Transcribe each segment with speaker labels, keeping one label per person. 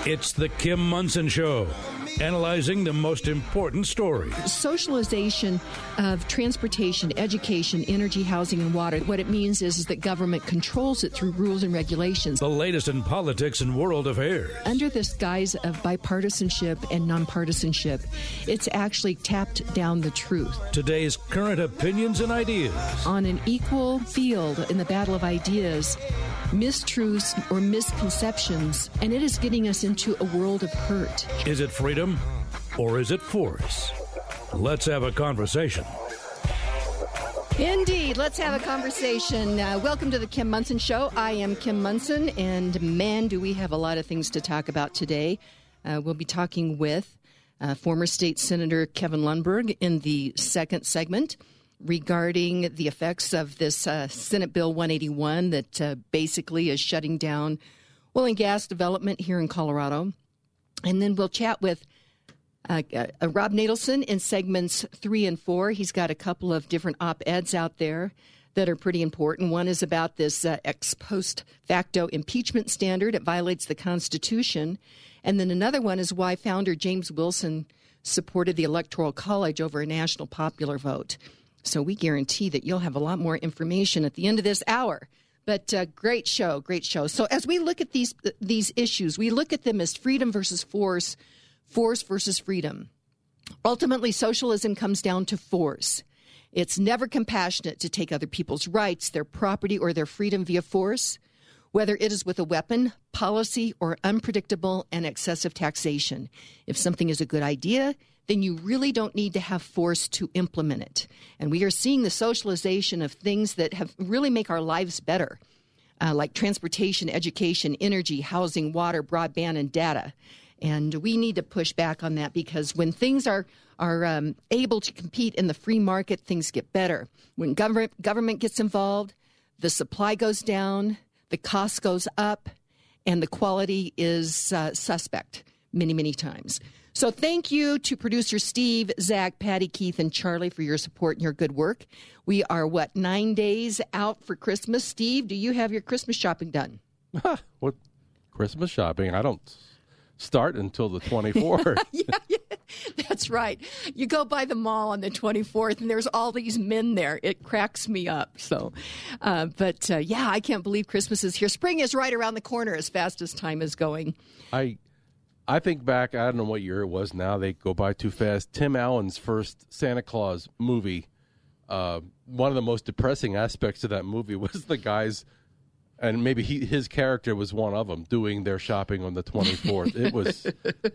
Speaker 1: It's the Kim Monson Show, analyzing the most important stories.
Speaker 2: Socialization of transportation, education, energy, housing, and water. What it means is that government controls it through rules and regulations.
Speaker 1: The latest in politics and world affairs.
Speaker 2: Under this guise of bipartisanship and nonpartisanship, it's actually tapped down the truth.
Speaker 1: Today's current opinions and ideas.
Speaker 2: On an equal field in the battle of ideas, mistruths or misconceptions, and it is getting us into a world of hurt.
Speaker 1: Is it freedom or is it force? Let's have a conversation.
Speaker 2: Indeed. Let's have a conversation. Welcome to the Kim Monson Show. I am Kim Monson, and man, do we have a lot of things to talk about today. We'll be talking with former State Senator Kevin Lundberg in the second segment regarding the effects of this Senate Bill 181 that basically is shutting down oil and gas development here in Colorado. And then we'll chat with Rob Natelson in segments 3 and 4. He's got a couple of different op-eds out there that are pretty important. One is about this ex post facto impeachment standard. It violates the Constitution. And then another one is why founder James Wilson supported the Electoral College over a national popular vote. So we guarantee that you'll have a lot more information at the end of this hour. But great show, great show. So as we look at these issues, we look at them as freedom versus force, force versus freedom. Ultimately, socialism comes down to force. It's never compassionate to take other people's rights, their property, or their freedom via force, whether it is with a weapon, policy, or unpredictable and excessive taxation. If something is a good idea, then you really don't need to have force to implement it. And we are seeing the socialization of things that have really make our lives better, like transportation, education, energy, housing, water, broadband, and data. And we need to push back on that because when things are able to compete in the free market, things get better. When government gets involved, the supply goes down, the cost goes up, and the quality is suspect many, many times. So thank you to producer Steve, Zach, Patty, Keith, and Charlie for your support and your good work. We are, 9 days out for Christmas. Steve, do you have your Christmas shopping done?
Speaker 3: What Christmas shopping? I don't start until the 24th.
Speaker 2: Yeah, that's right. You go by the mall on the 24th, and there's all these men there. It cracks me up. So, but I can't believe Christmas is here. Spring is right around the corner as fast as time is going.
Speaker 3: I think back, I don't know what year it was now. They go by too fast. Tim Allen's first Santa Claus movie, one of the most depressing aspects of that movie was the guys, and maybe his character was one of them, doing their shopping on the 24th. It was,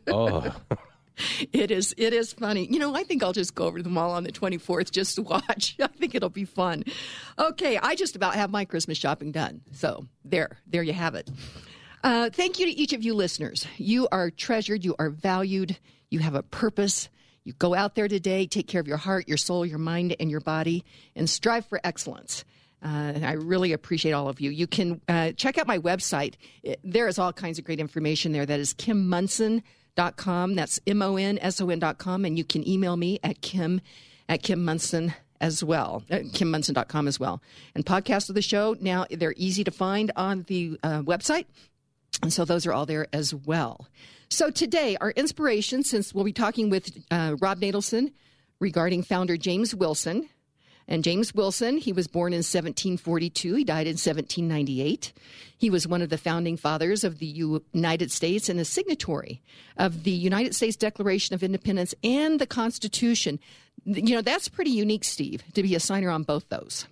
Speaker 3: It is funny. I think I'll just go over to the mall on the 24th just to watch. I think it'll be fun. Okay, I just about have my Christmas shopping done. So there you have it. Thank you to each of you listeners. You are treasured. You are valued. You have a purpose. You go out there today, take care of your heart, your soul, your mind, and your body, and strive for excellence. I really appreciate all of you. You can check out my website. There is all kinds of great information there. That is KimMonson.com. That's MONSON.com. And you can email me at Kim@KimMonson as well, KimMonson.com as well. And podcasts of the show, now they're easy to find on the website. And so those are all there as well. So today, our inspiration, since we'll be talking with Rob Natelson regarding founder James Wilson. And James Wilson, he was born in 1742. He died in 1798. He was one of the founding fathers of the United States and a signatory of the United States Declaration of Independence and the Constitution. That's pretty unique, Steve, to be a signer on both those.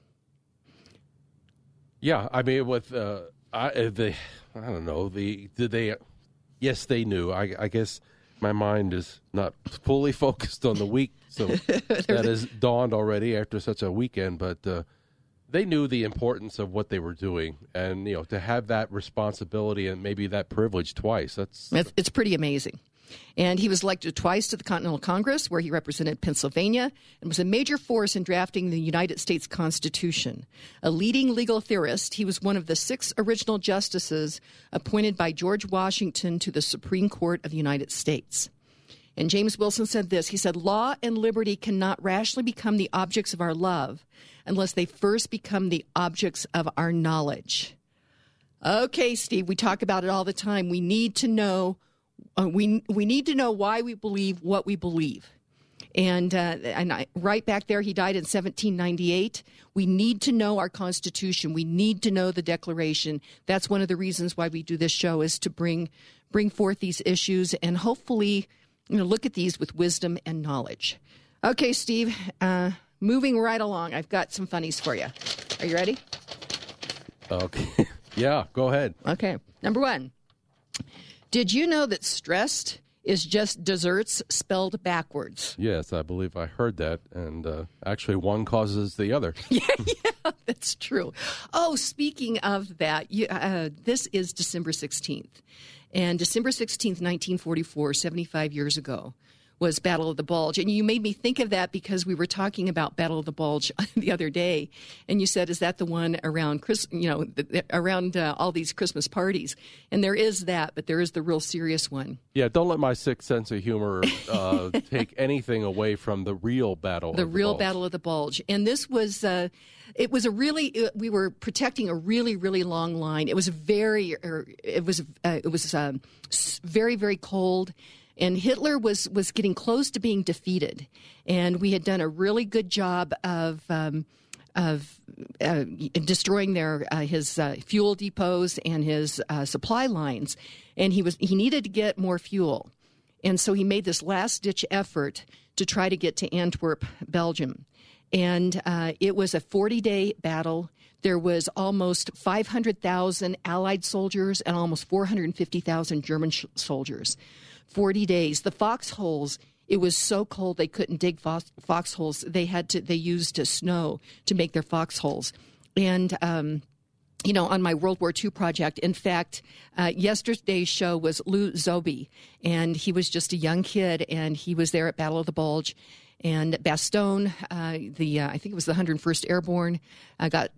Speaker 3: Yeah, I mean, with I don't know. Yes, they knew. I guess my mind is not fully focused on the week, so that has dawned already after such a weekend. But they knew the importance of what they were doing, and to have that responsibility and maybe that privilege twice. It's
Speaker 2: pretty amazing. And he was elected twice to the Continental Congress, where he represented Pennsylvania and was a major force in drafting the United States Constitution. A leading legal theorist, he was one of the 6 original justices appointed by George Washington to the Supreme Court of the United States. And James Wilson said this. He said, "Law and liberty cannot rationally become the objects of our love unless they first become the objects of our knowledge." Okay, Steve, we talk about it all the time. We need to know
Speaker 3: we need to know why we believe what we believe. And right back there, he died in 1798. We need to know our Constitution. We need to know the Declaration. That's one of the reasons why we do this show, is to bring forth these issues and hopefully, look at these with wisdom and knowledge. Okay, Steve, moving right along. I've got some funnies for you. Are you ready?
Speaker 4: Okay. Yeah, go ahead.
Speaker 3: Okay. Number one. Did you know that stressed is just desserts spelled backwards?
Speaker 4: Yes, I believe I heard that. And actually, one causes the other.
Speaker 3: Yeah, that's true. Oh, speaking of that, this is December 16th. And December 16th, 1944, 75 years ago, was Battle of the Bulge. And you made me think of that because we were talking about Battle of the Bulge the other day. And you said, is that the one around around all these Christmas parties? And there is that, but there is the real serious one.
Speaker 4: Yeah, don't let my sick sense of humor take anything away from the real Battle of the Bulge. The
Speaker 3: real Battle of the Bulge. And this was... we were protecting a really, really long line. It was very, very cold, and Hitler was getting close to being defeated. And we had done a really good job of destroying his fuel depots and his supply lines. And he needed to get more fuel, and so he made this last-ditch effort to try to get to Antwerp, Belgium. And it was a 40-day battle. There was almost 500,000 Allied soldiers and almost 450,000 German soldiers. 40 days. The foxholes, it was so cold they couldn't dig foxholes. They used snow to make their foxholes. And on my World War II project, in fact, yesterday's show was Lou Zobe, and he was just a young kid, and he was there at Battle of the Bulge. And Bastogne, I think it was the 101st Airborne, got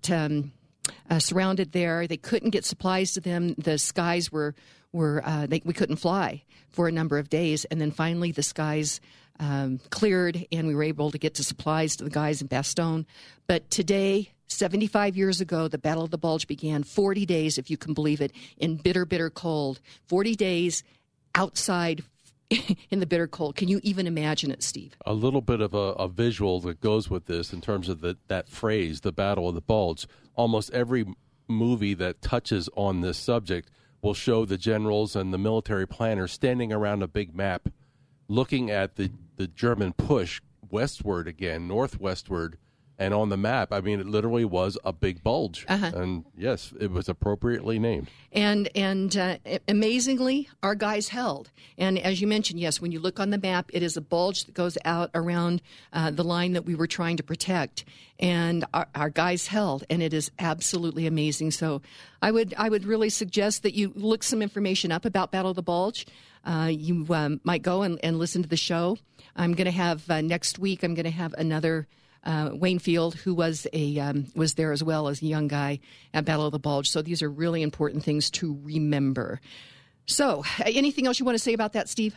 Speaker 3: surrounded there. They couldn't get supplies to them. The skies we couldn't fly for a number of days. And then finally the skies cleared, and we were able to get to supplies to the guys in Bastogne. But today, 75 years ago, the Battle of the Bulge began. 40 days, if you can believe it, in bitter, bitter cold. 40 days outside in the bitter cold. Can you even imagine it, Steve?
Speaker 4: A little bit of a visual that goes with this in terms of that phrase, the Battle of the Bulge. Almost every movie that touches on this subject will show the generals and the military planners standing around a big map looking at the German push westward again, northwestward. And on the map, I mean, it literally was a big bulge. Uh-huh. And yes, it was appropriately named.
Speaker 3: And amazingly, our guys held. And as you mentioned, yes, when you look on the map, it is a bulge that goes out around the line that we were trying to protect. And our guys held, and it is absolutely amazing. So I would really suggest that you look some information up about Battle of the Bulge. You might go and listen to the show. I'm going to have next week, I'm going to have another Wayne Field, who was there as well as a young guy at Battle of the Bulge. So these are really important things to remember. So anything else you want to say about that, Steve?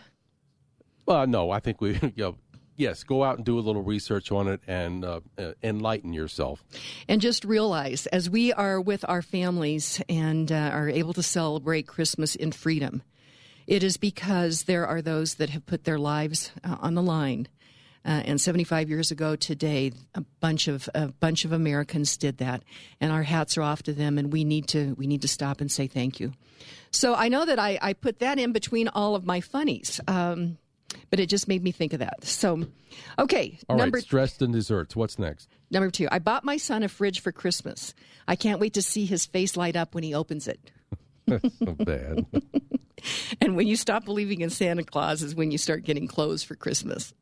Speaker 4: No, I think yes, go out and do a little research on it and enlighten yourself.
Speaker 3: And just realize, as we are with our families and are able to celebrate Christmas in freedom, it is because there are those that have put their lives on the line. And 75 years ago today, a bunch of Americans did that, and our hats are off to them. And we need to stop and say thank you. So I know that I put that in between all of my funnies, but it just made me think of that. So, okay,
Speaker 4: all right. Stressed and desserts. What's next?
Speaker 3: Number 2. I bought my son a fridge for Christmas. I can't wait to see his face light up when he opens it.
Speaker 4: That's so bad.
Speaker 3: And when you stop believing in Santa Claus is when you start getting clothes for Christmas.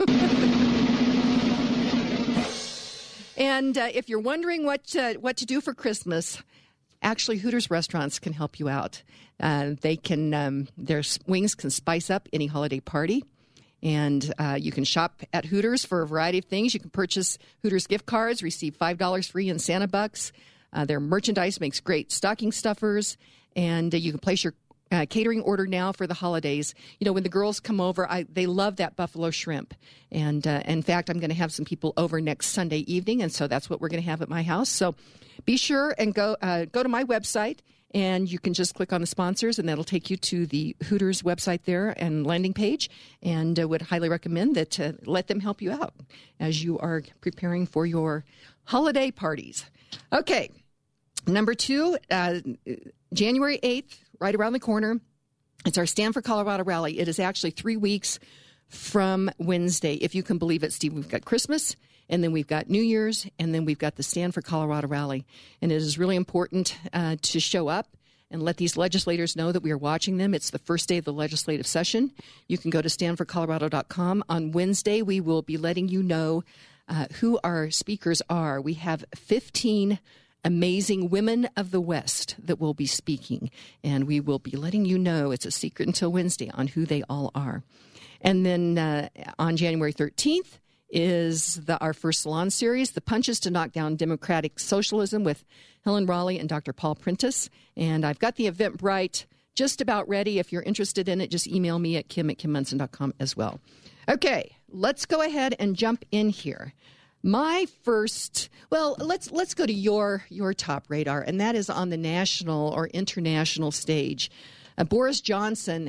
Speaker 3: And if you're wondering what to do for Christmas, actually Hooters restaurants can help you out. They can their wings can spice up any holiday party. And you can shop at Hooters for a variety of things. You can purchase Hooters gift cards, receive $5 free in Santa Bucks. Their merchandise makes great stocking stuffers. And you can place your catering order now for the holidays. You know, when the girls come over, they love that buffalo shrimp. And in fact, I'm going to have some people over next Sunday evening, and so that's what we're going to have at my house. So be sure and go to my website
Speaker 2: and you can just click on the sponsors, and that'll take you to the Hooters website there and landing page, and would highly recommend that let them help you out as you are preparing for your holiday parties. Okay, number 2, January 8th, right around the corner. It's our Stand for Colorado rally. It is actually 3 weeks from Wednesday, if you can believe it, Steve. We've got Christmas, and then we've got New Year's, and then we've got the Stand for Colorado rally. And it is really important to show up and let these legislators know that we are watching them. It's the first day of the legislative session. You can go to standforcolorado.com. On Wednesday, we will be letting you know who our speakers are. We have 15 amazing women of the West that will be speaking, and we will be letting you know, it's a secret until Wednesday, on who they all are. And then on January 13th is our first salon series, The Punches to Knock Down Democratic Socialism, with Helen Raleigh and Dr. Paul Prentice. And I've got the Eventbrite just about ready. If you're interested in it, just email me at kim@kimmunson.com as well. Okay, let's go ahead and jump in here. My first, well, let's go to your top radar, and that is on the national or international stage. Boris Johnson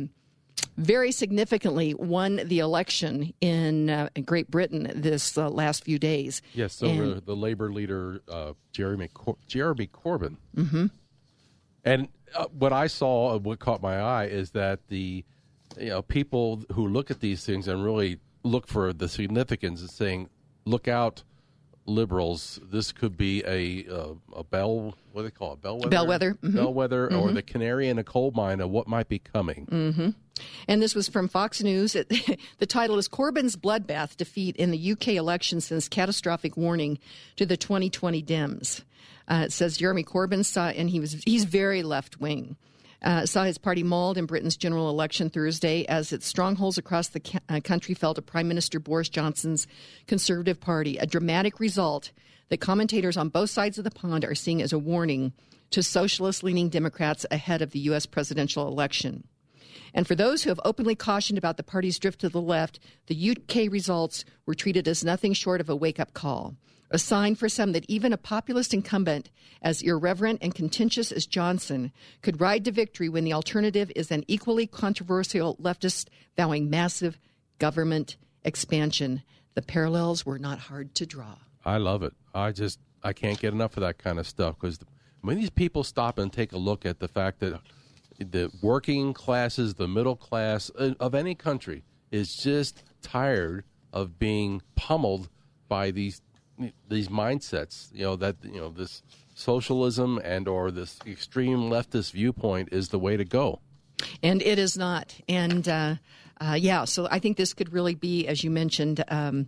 Speaker 2: very significantly won the election in Great Britain this last few days.
Speaker 4: Yes, so the Labour leader, Jeremy Corbyn.
Speaker 2: Mm-hmm.
Speaker 4: And what I saw, what caught my eye, is that the people who look at these things and really look for the significance of saying, look out, liberals, this could be a what do they call it? Bellwether?
Speaker 2: Mm-hmm.
Speaker 4: Bellwether,
Speaker 2: mm-hmm.
Speaker 4: or the canary in a coal mine of what might be coming.
Speaker 2: Mm-hmm. And this was from Fox News. The title is Corbyn's Bloodbath Defeat in the UK Election Sends Catastrophic Warning to the 2020 Dems. It says Jeremy Corbyn saw, and he's very left-wing, saw his party mauled in Britain's general election Thursday as its strongholds across the country fell to Prime Minister Boris Johnson's Conservative Party, a dramatic result that commentators on both sides of the pond are seeing as a warning to socialist-leaning Democrats ahead of the U.S. presidential election. And for those who have openly cautioned about the party's drift to the left, the UK results were treated as nothing short of a wake-up call, a sign for some that even a populist incumbent as irreverent and contentious as Johnson could ride to victory when the alternative is an equally controversial leftist vowing massive government expansion. The parallels were not hard to draw.
Speaker 4: I love it. I can't get enough of that kind of stuff, because when these people stop and take a look at the fact that the working classes, the middle class of any country is just tired of being pummeled by these mindsets, this socialism and or this extreme leftist viewpoint is the way to go.
Speaker 2: And it is not. And so I think this could really be, as you mentioned,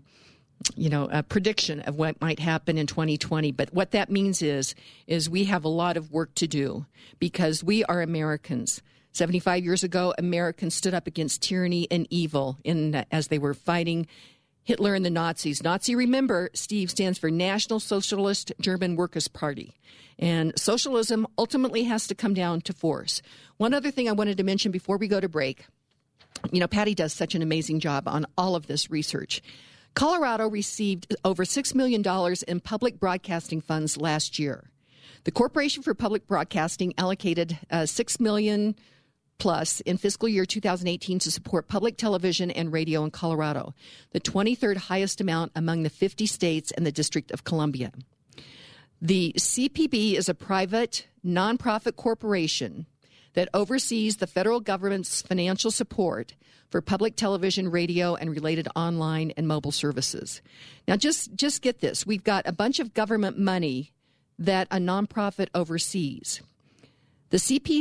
Speaker 2: a prediction of what might happen in 2020. But what that means is we have a lot of work to do, because we are Americans. 75 years ago, Americans stood up against tyranny and evil as they were fighting Hitler and the Nazis. Nazi, remember, Steve, stands for National Socialist German Workers' Party. And socialism ultimately has to come down to force. One other thing I wanted to mention before we go to break, Patty does such an amazing job on all of this research. Colorado received over $6 million in public broadcasting funds last year. The Corporation for Public Broadcasting allocated $6 million plus in fiscal year 2018 to support public television and radio in Colorado, the 23rd highest amount among the 50 states and the District of Columbia. The CPB is a private, nonprofit corporation that oversees the federal government's financial support for public television, radio, and related online and mobile services. Now, just get this. We've got a bunch of government money that a nonprofit oversees. The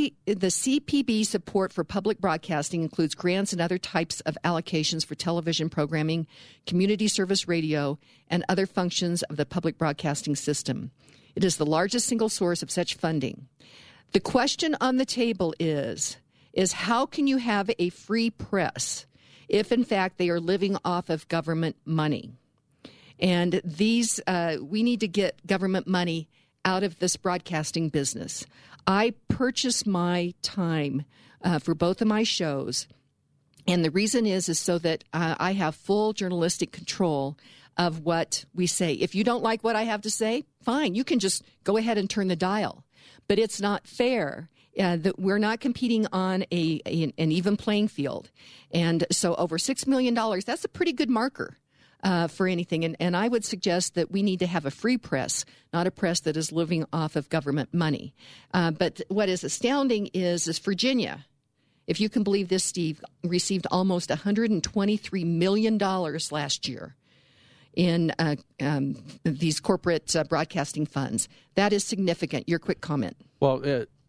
Speaker 2: CPB support for public broadcasting includes grants and other types of allocations for television programming, community service radio, and other functions of the public broadcasting system. It is the largest single source of such funding. The question on the table is how can you have a free press if, in fact, they are living off of government money? And we need to get government money out of this broadcasting business. I purchase my time for both of my shows, and the reason is so that I have full journalistic control of what we say. If you don't like what I have to say, fine, you can just go ahead and turn the dial. but it's not fair. That we're not competing on an even playing field. And so over $6 million, that's a pretty good marker for anything. And I would suggest that we need to have a free press, not a press that is living off of government money. But what is astounding is Virginia, if you can believe this, Steve, received almost $123 million last year in these corporate broadcasting funds. That is significant. Your quick comment.
Speaker 4: Well,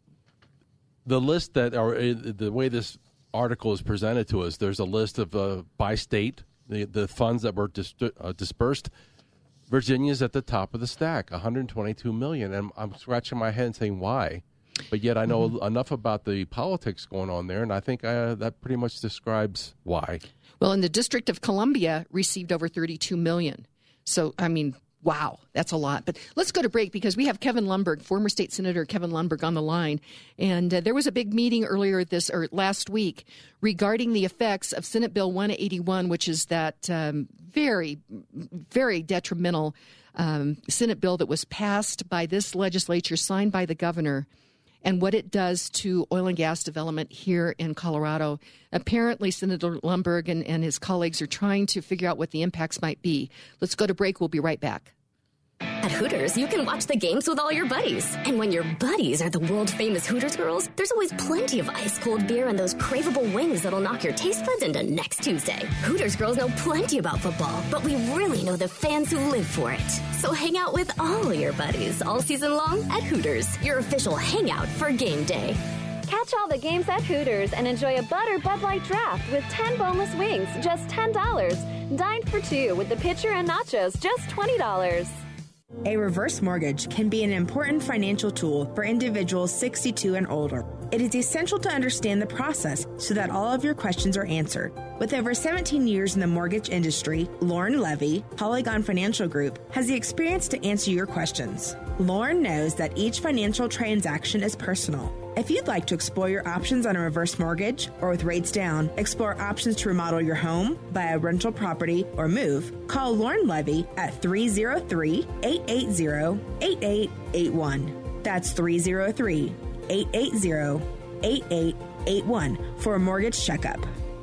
Speaker 4: the list the way this article is presented to us, there's a list of by state, the funds that were dispersed. Virginia's at the top of the stack, $122 million. And I'm scratching my head and saying, why? But yet I know enough about the politics going on there, and I think that pretty much describes why.
Speaker 2: Well, and the District of Columbia received over $32 million. So, I mean, wow, that's a lot. But let's go to break because we have Kevin Lundberg, former state senator Kevin Lundberg, on the line. And there was a big meeting last week regarding the effects of Senate Bill 181, which is that very, very detrimental Senate bill that was passed by this legislature, signed by the governor, and what it does to oil and gas development here in Colorado. Apparently, Senator Lundberg and his colleagues are trying to figure out what the impacts might be. Let's go to break. We'll be right back.
Speaker 5: At Hooters, you can watch the games with all your buddies. And when your buddies are the world-famous Hooters girls, there's always plenty of ice-cold beer and those craveable wings that'll knock your taste buds into next Tuesday. Hooters girls know plenty about football, but we really know the fans who live for it. So hang out with all your buddies all season long at Hooters, your official hangout for game day.
Speaker 6: Catch all the games at Hooters and enjoy a Butter Bud Light draft with 10 boneless wings, just $10. Dine for two with the pitcher and nachos, just $20.
Speaker 7: A reverse mortgage can be an important financial tool for individuals 62 and older. It is essential to understand the process so that all of your questions are answered. With over 17 years in the mortgage industry, Lauren Levy, Polygon Financial Group, has the experience to answer your questions. Lauren knows that each financial transaction is personal. If you'd like to explore your options on a reverse mortgage or with rates down, explore options to remodel your home, buy a rental property, or move, call Lauren Levy at 303-880-8881. That's 303-880-8881 for a mortgage checkup.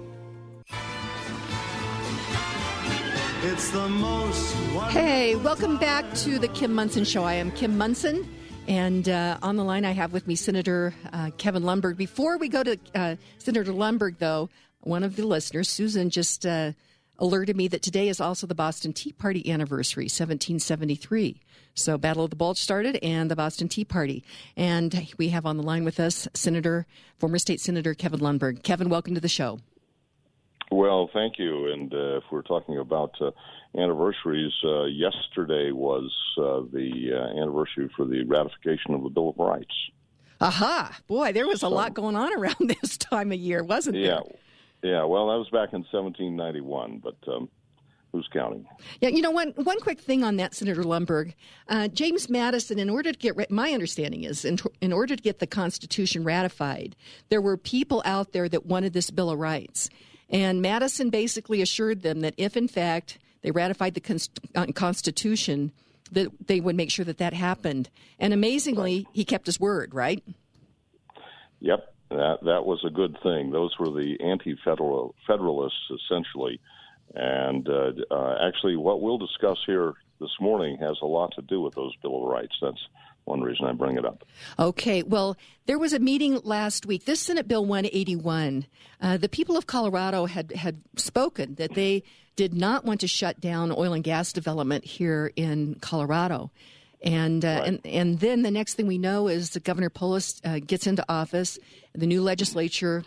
Speaker 8: It's the most wonderful.
Speaker 2: Hey, welcome back to the Kim Monson Show. I am Kim Monson. And on the line, I have with me Senator Kevin Lundberg. Before we go to Senator Lundberg, though, one of the listeners, Susan, just alerted me that today is also the Boston Tea Party anniversary, 1773. So Battle of the Bulge started and the Boston Tea Party. And we have on the line with us former state Senator Kevin Lundberg. Kevin, welcome to the show.
Speaker 9: Well, thank you. And if we're talking about anniversaries, yesterday was the anniversary for the ratification of the Bill of Rights.
Speaker 2: Aha! Boy, there was a lot going on around this time of year, wasn't there?
Speaker 9: Yeah. Well, that was back in 1791, but who's counting?
Speaker 2: Yeah, you know, one quick thing on that, Senator Lundberg. James Madison, in order to get, my understanding is, in order to get the Constitution ratified, there were people out there that wanted this Bill of Rights. And Madison basically assured them that if, in fact, they ratified the Constitution, that they would make sure that happened. And amazingly, he kept his word, right?
Speaker 9: Yep, that was a good thing. Those were the anti-federalists, essentially. And actually, what we'll discuss here this morning has a lot to do with those Bill of Rights. That's one reason I bring it up.
Speaker 2: Okay. Well, there was a meeting last week. This Senate Bill 181, the people of Colorado had spoken that they did not want to shut down oil and gas development here in Colorado. And
Speaker 9: Right.
Speaker 2: and then the next thing we know is that Governor Polis gets into office, the new legislature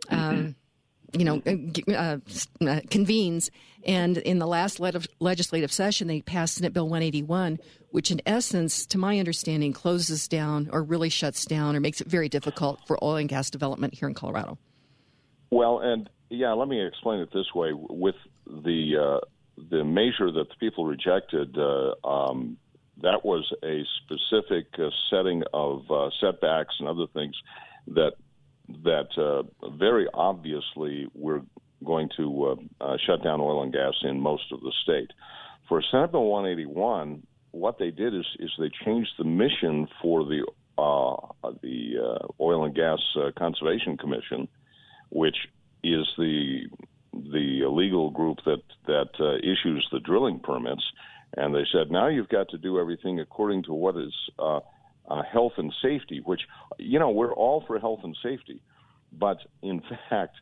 Speaker 2: convenes, and in the last legislative session, they passed Senate Bill 181, which in essence, to my understanding, closes down or really shuts down or makes it very difficult for oil and gas development here in Colorado.
Speaker 9: Well, and let me explain it this way. With the measure that the people rejected, that was a specific setting of setbacks and other things that very obviously we're going to shut down oil and gas in most of the state. For Senate Bill 181, what they did is they changed the mission for the Oil and Gas Conservation Commission, which is the legal group that issues the drilling permits, and they said, now you've got to do everything according to what is health and safety, which, we're all for health and safety. But in fact,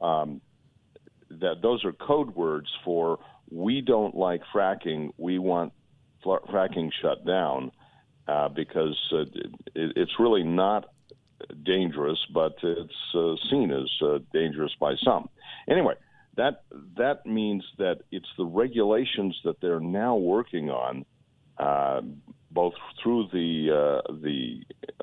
Speaker 9: that those are code words for we don't like fracking. We want fracking shut down because it's really not dangerous, but it's seen as dangerous by some. Anyway, that means that it's the regulations that they're now working on, both through the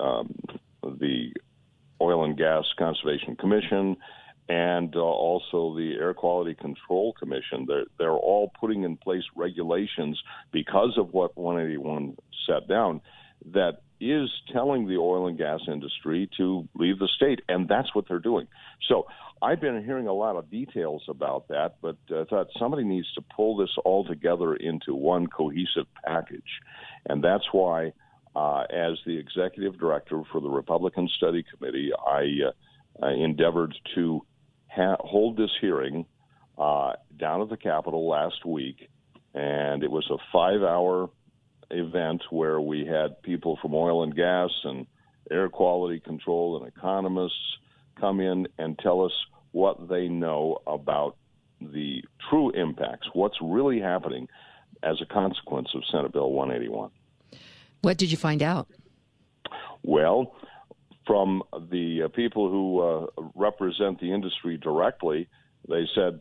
Speaker 9: Oil and Gas Conservation Commission and also the Air Quality Control Commission. They're all putting in place regulations because of what 181 set down that is telling the oil and gas industry to leave the state, and that's what they're doing. So I've been hearing a lot of details about that, but I thought somebody needs to pull this all together into one cohesive package, and that's why as the executive director for the Republican Study Committee, I endeavored to hold this hearing down at the Capitol last week, and it was a 5-hour event where we had people from oil and gas and air quality control and economists come in and tell us what they know about the true impacts, what's really happening as a consequence of Senate Bill 181.
Speaker 2: What did you find out?
Speaker 9: Well, from the people who represent the industry directly, they said,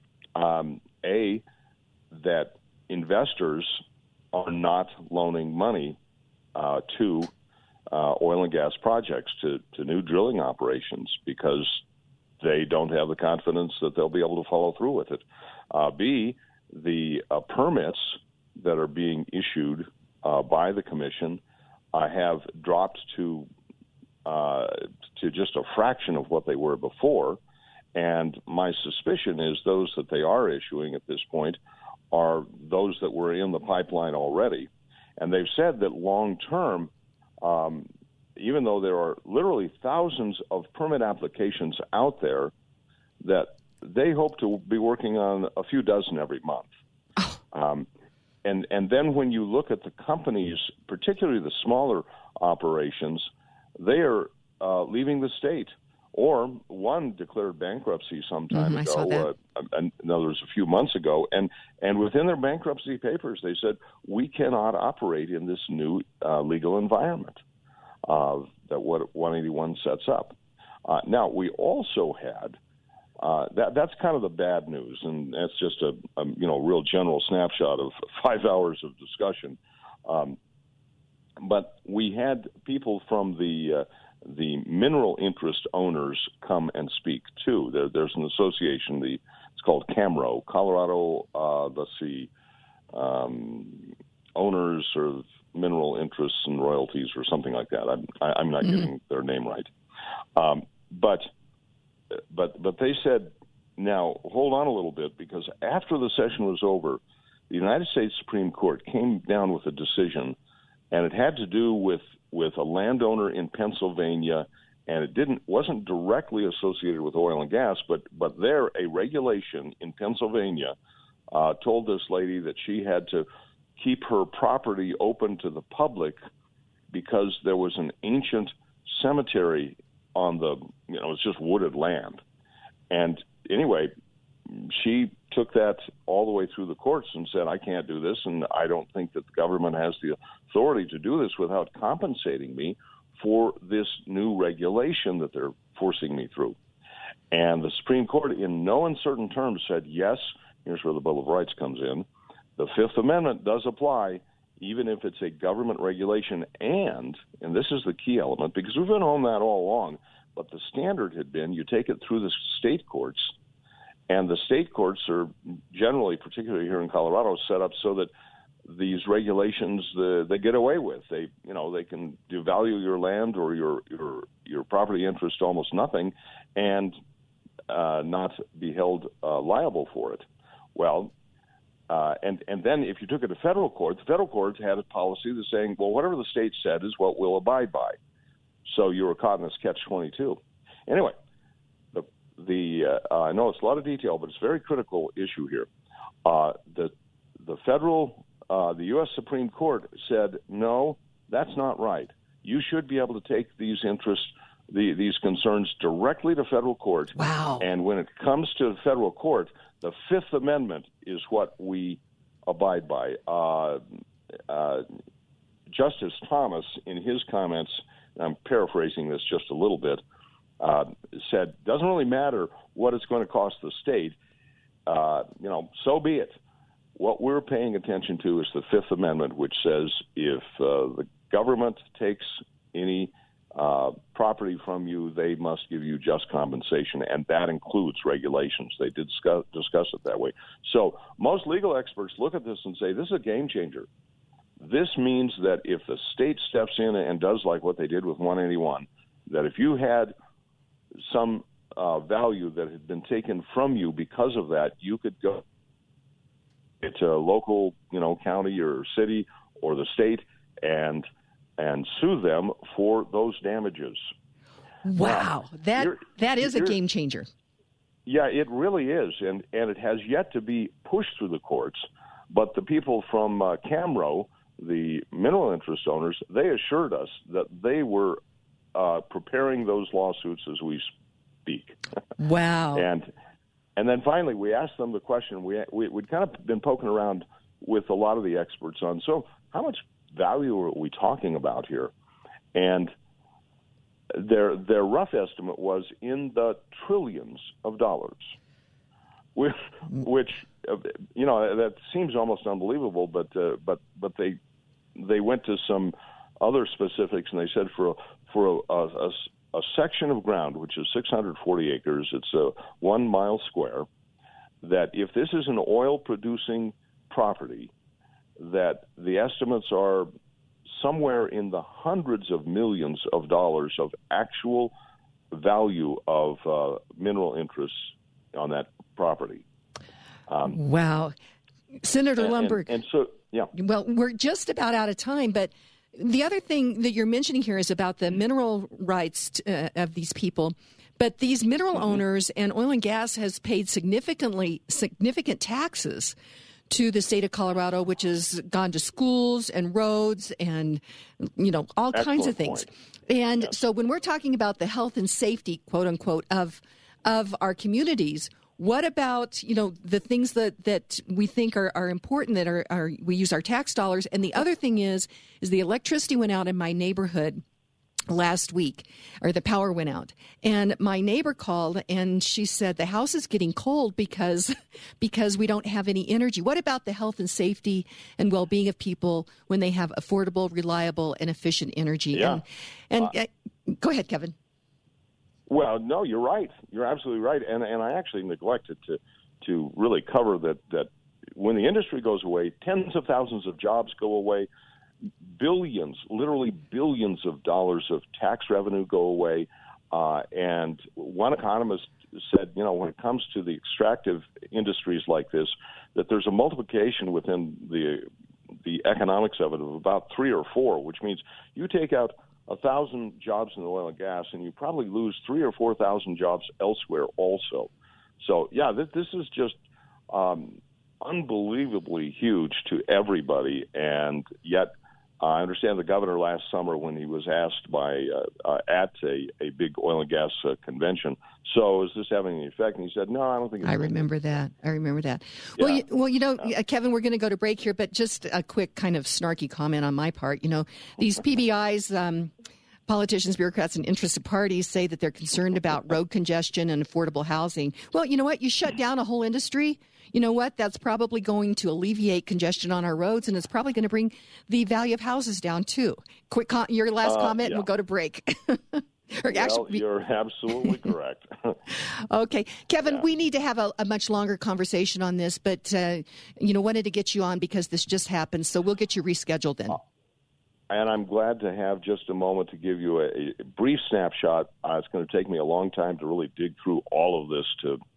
Speaker 9: that investors are not loaning money to oil and gas projects, to new drilling operations, because they don't have the confidence that they'll be able to follow through with it. B, the permits that are being issued by the commission have dropped to just a fraction of what they were before, and my suspicion is those that they are issuing at this point are those that were in the pipeline already. And they've said that long term, even though there are literally thousands of permit applications out there, that they hope to be working on a few dozen every month. And then when you look at the companies, particularly the smaller operations, they are leaving the state. Or one declared bankruptcy some time ago. Another was a few months ago, and within their bankruptcy papers, they said we cannot operate in this new legal environment that what 181 sets up. Now we also had that's kind of the bad news, and that's just a real general snapshot of 5 hours of discussion. But we had people from the mineral interest owners come and speak too. There's an association, it's called CAMRO, Colorado, Owners of Mineral Interests and Royalties, or something like that. I'm not getting their name right. But they said, now hold on a little bit, because after the session was over, the United States Supreme Court came down with a decision, and it had to do with a landowner in Pennsylvania, and it wasn't directly associated with oil and gas, but there a regulation in Pennsylvania told this lady that she had to keep her property open to the public because there was an ancient cemetery on it's just wooded land. And anyway, she took that all the way through the courts and said, I can't do this, and I don't think that the government has the authority to do this without compensating me for this new regulation that they're forcing me through. And the Supreme Court, in no uncertain terms, said, yes, here's where the Bill of Rights comes in. The Fifth Amendment does apply, even if it's a government regulation, and this is the key element, because we've been on that all along, but the standard had been you take it through the state courts. And the state courts are generally, particularly here in Colorado, set up so that these regulations they get away with. They can devalue your land or your property interest to almost nothing, and not be held liable for it. Well, And then if you took it to federal court, the federal courts had a policy that's saying, well, whatever the state said is what we'll abide by. So you were caught in this catch-22. Anyway, I know it's a lot of detail, but it's a very critical issue here. The U.S. Supreme Court said, no, that's not right. You should be able to take these interests, these concerns directly to federal court.
Speaker 2: Wow.
Speaker 9: And when it comes to federal court, the Fifth Amendment is what we abide by. Justice Thomas, in his comments, I'm paraphrasing this just a little bit, said, doesn't really matter what it's going to cost the state. So be it. What we're paying attention to is the Fifth Amendment, which says if the government takes any property from you, they must give you just compensation, and that includes regulations. They did discuss it that way. So most legal experts look at this and say, this is a game changer. This means that if the state steps in and does like what they did with 181, that if you had some value that had been taken from you because of that, you could go to a local, county or city or the state and sue them for those damages.
Speaker 2: Wow, that is a game changer.
Speaker 9: Yeah, it really is, and it has yet to be pushed through the courts. But the people from CAMRO, the mineral interest owners, they assured us that they were preparing those lawsuits as we speak.
Speaker 2: Wow.
Speaker 9: And then finally, we asked them the question. We'd kind of been poking around with a lot of the experts on, so how much value are we talking about here? And their rough estimate was in the trillions of dollars, which that seems almost unbelievable. But they went to some other specifics, and they said for a section of ground, which is 640 acres, it's 1 mile square, that if this is an oil-producing property, that the estimates are somewhere in the hundreds of millions of dollars of actual value of mineral interests on that property.
Speaker 2: Wow. Senator Lundberg.
Speaker 9: And so, yeah.
Speaker 2: Well, we're just about out of time, but the other thing that you're mentioning here is about the mineral rights of these people. But these mineral owners and oil and gas has paid significant taxes to the state of Colorado, which has gone to schools and roads and, all kinds of things. Point. And so when we're talking about the health and safety, quote unquote, of our communities, what about, the things that we think are important that are we use our tax dollars? And the other thing is the electricity went out in my neighborhood last week, or the power went out. And my neighbor called and she said the house is getting cold because we don't have any energy. What about the health and safety and well-being of people when they have affordable, reliable, and efficient energy?
Speaker 9: Yeah.
Speaker 2: And go ahead, Kevin.
Speaker 9: Well, no, you're right. You're absolutely right. And I actually neglected to really cover that when the industry goes away, tens of thousands of jobs go away, billions, literally billions of dollars of tax revenue go away. And one economist said, when it comes to the extractive industries like this, that there's a multiplication within the economics of it of about 3 or 4, which means you take out 1,000 jobs in the oil and gas, and you probably lose 3,000 or 4,000 jobs elsewhere also. So, yeah, this is just unbelievably huge to everybody, and yet I understand the governor last summer when he was asked at a big oil and gas convention, so is this having any effect? And he said, no, I don't think it's
Speaker 2: I remember that.
Speaker 9: Yeah.
Speaker 2: Well, Kevin, we're going to go to break here, but just a quick kind of snarky comment on my part. These PBIs, politicians, bureaucrats, and interested parties say that they're concerned about road congestion and affordable housing. Well, you know what? You shut down a whole industry. You know what? That's probably going to alleviate congestion on our roads, and it's probably going to bring the value of houses down, too. Quick, your last comment, and we'll go to break.
Speaker 9: You're absolutely correct.
Speaker 2: Okay. Kevin, we need to have a much longer conversation on this, but, wanted to get you on because this just happened, so we'll get you rescheduled then.
Speaker 9: And I'm glad to have just a moment to give you a brief snapshot. It's going to take me a long time to really dig through all of this to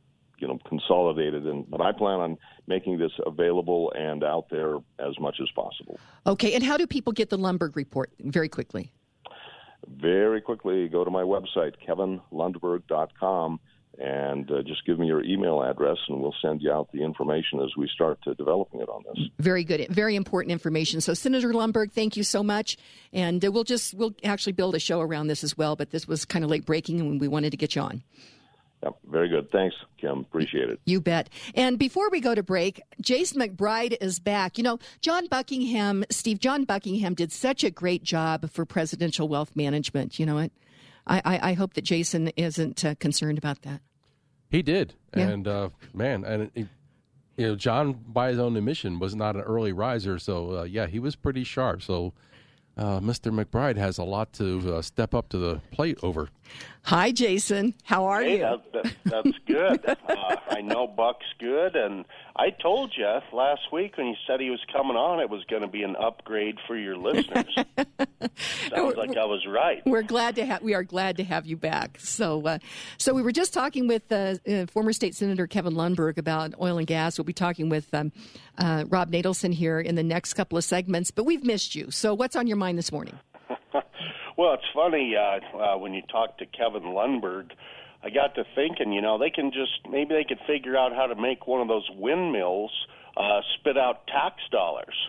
Speaker 9: consolidated. But I plan on making this available and out there as much as possible.
Speaker 2: Okay, and how do people get the Lundberg report? Very quickly.
Speaker 9: Very quickly, go to my website, kevinlundberg.com, and just give me your email address, and we'll send you out the information as we start developing it on this.
Speaker 2: Very good. Very important information. So, Senator Lundberg, thank you so much. And we'll actually build a show around this as well, but this was kind of late breaking, and we wanted to get you on.
Speaker 9: Yep, very good. Thanks, Kim. Appreciate it.
Speaker 2: You bet. And before we go to break, Jason McBride is back. John Buckingham did such a great job for presidential wealth management. You know what? I hope that Jason isn't concerned about that.
Speaker 4: He did.
Speaker 2: Yeah.
Speaker 4: And, John, by his own admission, was not an early riser. So, he was pretty sharp. So, Mr. McBride has a lot to step up to the plate over.
Speaker 2: Hi, Jason. How are you?
Speaker 10: That's good. I know Buck's good, and I told you last week when he said he was coming on, it was going to be an upgrade for your listeners. Sounds like I was right.
Speaker 2: We are glad to have you back. So we were just talking with former State Senator Kevin Lundberg about oil and gas. We'll be talking with Rob Natelson here in the next couple of segments, but we've missed you. So what's on your mind this morning?
Speaker 10: Well, it's funny, when you talk to Kevin Lundberg, I got to thinking, maybe they could figure out how to make one of those windmills spit out tax dollars.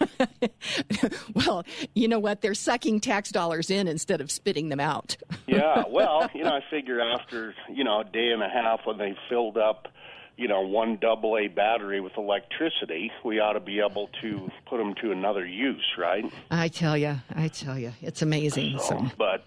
Speaker 2: Well, you know what? They're sucking tax dollars in instead of spitting them out.
Speaker 10: Yeah, well, I figure after, a day and a half when they filled up, one AA battery with electricity, we ought to be able to put them to another use, right?
Speaker 2: I tell you, it's amazing.
Speaker 10: But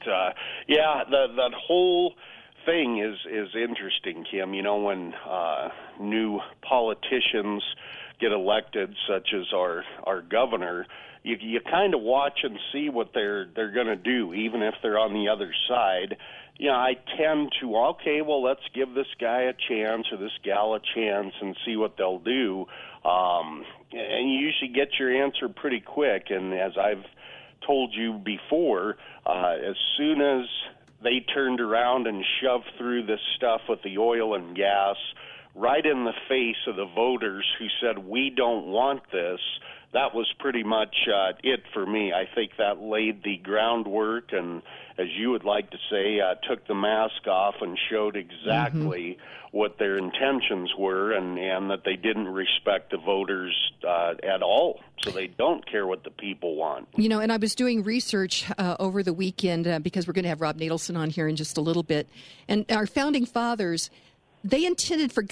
Speaker 10: that whole thing is interesting, Kim. When new politicians get elected, such as our governor, you kind of watch and see what they're going to do, even if they're on the other side. I tend to, let's give this guy a chance or this gal a chance and see what they'll do. And you usually get your answer pretty quick. And as I've told you before, as soon as they turned around and shoved through this stuff with the oil and gas right in the face of the voters who said, we don't want this, that was pretty much it for me. I think that laid the groundwork and, as you would like to say, took the mask off and showed exactly what their intentions were and that they didn't respect the voters at all. So they don't care what the people want.
Speaker 2: And I was doing research over the weekend because we're going to have Rob Natelson on here in just a little bit. And our founding fathers, they intended for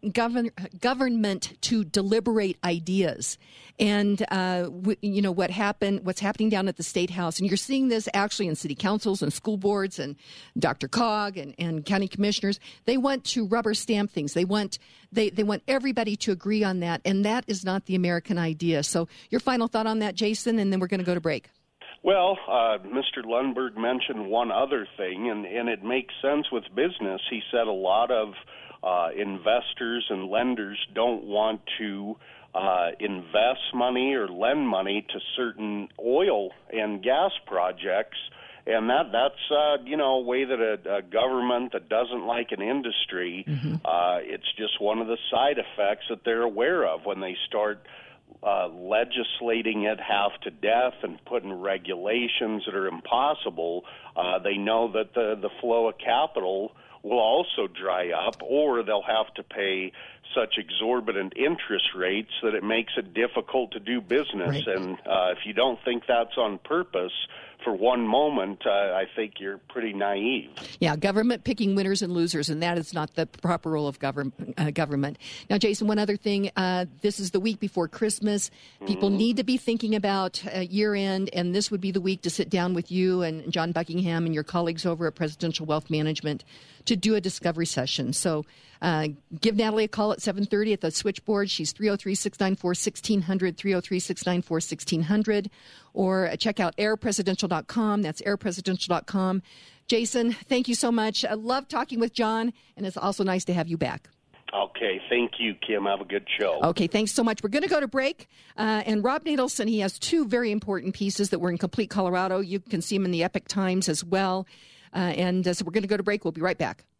Speaker 2: government to deliberate ideas. And, what's happening down at the State House, and you're seeing this actually in city councils and school boards and Dr. Cog and county commissioners, they want to rubber stamp things. They want everybody to agree on that, and that is not the American idea. So your final thought on that, Jason, and then we're going to go to break.
Speaker 10: Well, Mr. Lundberg mentioned one other thing, and it makes sense with business. He said a lot of investors and lenders don't want to invest money or lend money to certain oil and gas projects, and that's a way that a government that doesn't like an industry, it's just one of the side effects that they're aware of when they start legislating it half to death and putting regulations that are impossible. They know that the flow of capital will also dry up, or they'll have to pay such exorbitant interest rates that it makes it difficult to do business. Right. And if you don't think that's on purpose for one moment, I think you're pretty naive.
Speaker 2: Yeah, government picking winners and losers, and that is not the proper role of government. Now, Jason, one other thing. This is the week before Christmas. People need to be thinking about year-end, and this would be the week to sit down with you and John Buckingham and your colleagues over at Presidential Wealth Management to do a discovery session. So give Natalie a call at 7:30 at the switchboard. She's 303-694-1600, 303-694-1600, or check out airpresidential.com. That's airpresidential.com. Jason, thank you so much. I love talking with John, and it's also nice to have you back.
Speaker 10: Okay, thank you, Kim. Have a good show.
Speaker 2: Okay, thanks so much. We're going to go to break. And Rob Natelson, he has two very important pieces that were in Complete Colorado. You can see them in the Epic Times as well. So we're going to go to break. We'll be right back.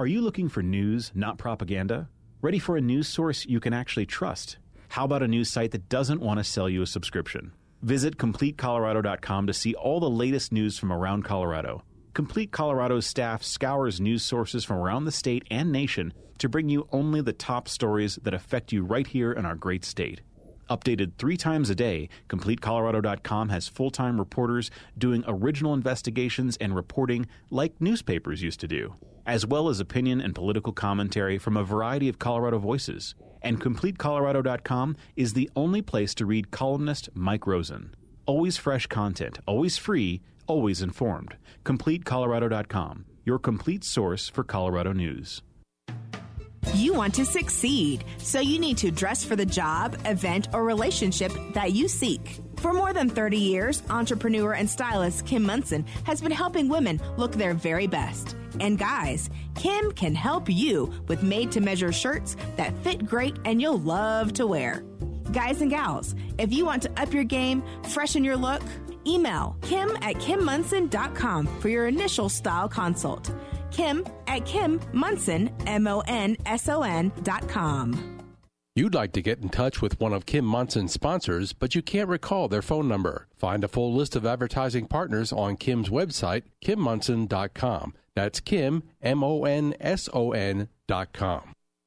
Speaker 11: Are you looking for news, not propaganda? Ready for a news source you can actually trust? How about a news site that doesn't want to sell you a subscription? Visit CompleteColorado.com to see all the latest news from around Colorado. Complete Colorado's staff scours news sources from around the state and nation to bring you only the top stories that affect you right here in our great state. Updated 3 times a day, CompleteColorado.com has full-time reporters doing original investigations and reporting like newspapers used to do, as well as opinion and political commentary from a variety of Colorado voices. And CompleteColorado.com is the only place to read columnist Mike Rosen. Always fresh content, always free, always informed. CompleteColorado.com, your complete source for Colorado news.
Speaker 7: You want to succeed, so you need to dress for the job, event, or relationship that you seek. For more than 30 years, entrepreneur and stylist Kim Munson has been helping women look their very best. And guys, Kim can help you with made-to-measure shirts that fit great and you'll love to wear. Guys and gals, if you want to up your game, freshen your look, email kim@kimmunson.com for your initial style consult. Kim@KimMunson, MONSON.com.
Speaker 4: You'd like to get in touch with one of Kim Munson's sponsors, but you can't recall their phone number. Find a full list of advertising partners on Kim's website, KimMunson.com. That's Kim, MONSON.com.